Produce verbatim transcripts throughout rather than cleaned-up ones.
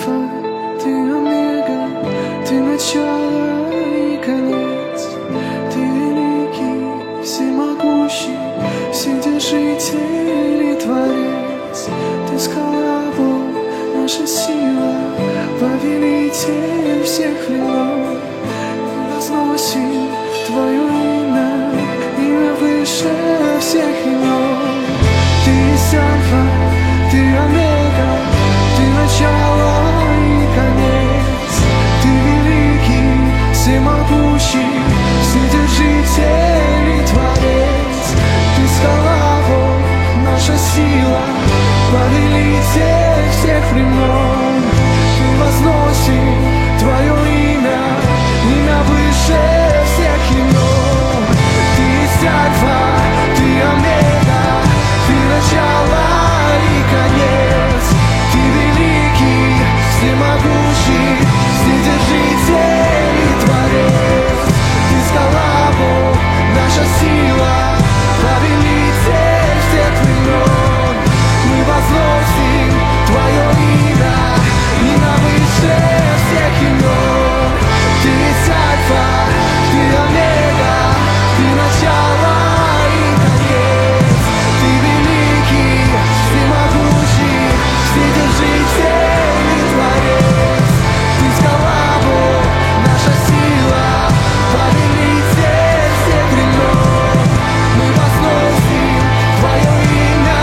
альфа, ты омега, ты начало и конец. Ты великий, всемогущий, вседержитель и творец. Ты скала, Бог, наша сила, повелитель всех времен. Мы возносим Твое имя, имя выше всех имен. Ты есть альфа, ты омега, ты начало и конец. Ты великий, всемогущий, вседержитель и творец. Ты скала, Бог, наша сила, повелитель всех времен. Мы возносим Твое имя, имя выше всех имен. Ты есть альфа, ты омега, ты начало и конец. Ты великий, всемогущий, вседержитель и творец. Ты скала, Бог, наша сила, повелитель всех времен. Мы возносим Твое имя, имя выше всех имен. Ты есть альфа, ты омега, ты начало и конец. Ты великий, всемогущий, вседержитель и творец. Ты скала, Бог, наша сила, повелитель всех времен. Мы возносим Твое имя.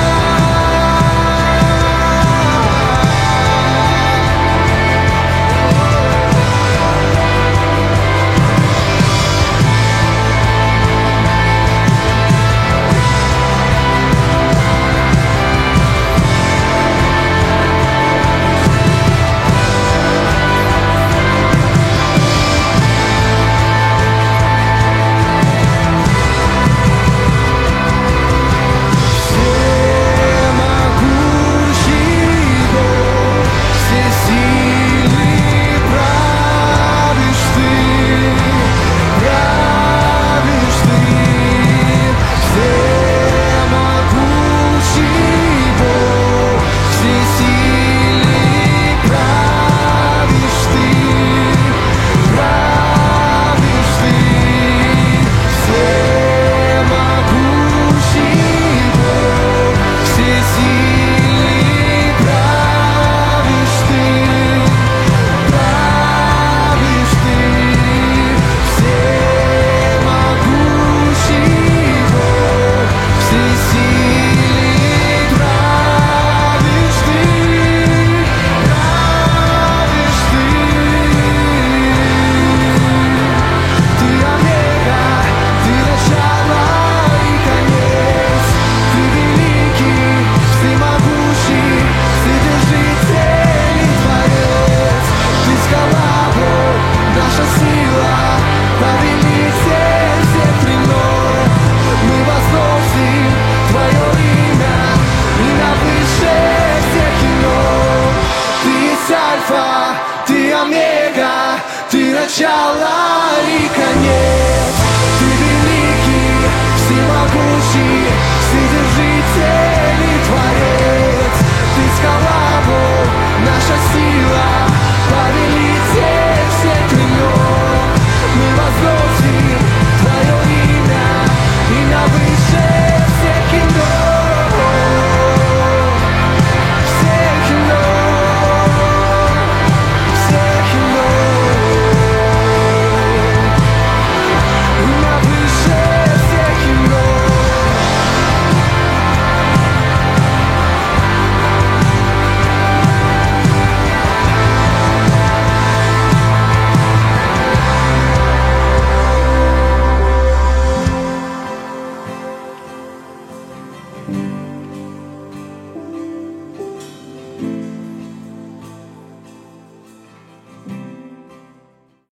Ты омега, ты начало и конец. Ты великий, всемогущий, вседержитель и творец. Ты скала, Бог, наша сила.